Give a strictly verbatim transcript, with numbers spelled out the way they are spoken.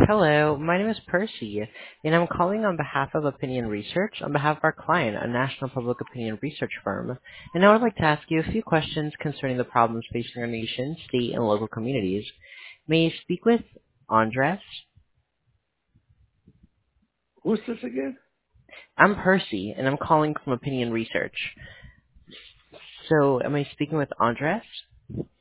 Hello, my name is Percy, and I'm calling on behalf of Opinion Research, on behalf of our client, a national public opinion research firm. And I would like to ask you a few questions concerning the problems facing our nation, state, and local communities. May you speak with Andres? Who's this again? I'm Percy, and I'm calling from Opinion Research. So, am I speaking with Andres?